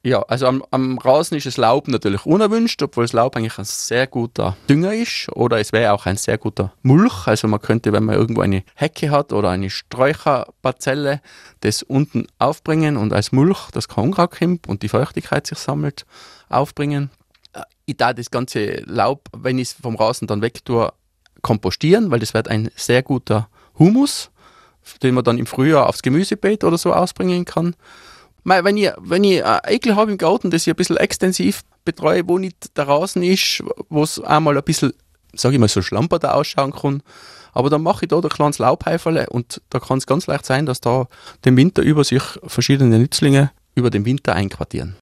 Ja, also am Rasen ist das Laub natürlich unerwünscht, obwohl das Laub eigentlich ein sehr guter Dünger ist. Oder es wäre auch ein sehr guter Mulch. Also man könnte, wenn man irgendwo eine Hecke hat oder eine Sträucherparzelle, das unten aufbringen und als Mulch das Unkraut kommt und die Feuchtigkeit sich sammelt, aufbringen. Ich darf das ganze Laub, wenn ich es vom Rasen dann weg tue, kompostieren, weil das wird ein sehr guter Humus, den man dann im Frühjahr aufs Gemüsebeet oder so ausbringen kann. Wenn ich ein Ekel habe im Garten, das ich ein bisschen extensiv betreue, wo nicht der Rasen ist, wo es einmal ein bisschen, sage ich mal, so schlamperter ausschauen kann, aber dann mache ich da ein kleines Laubhäuferle und da kann es ganz leicht sein, dass da den Winter über sich verschiedene Nützlinge über den Winter einquartieren.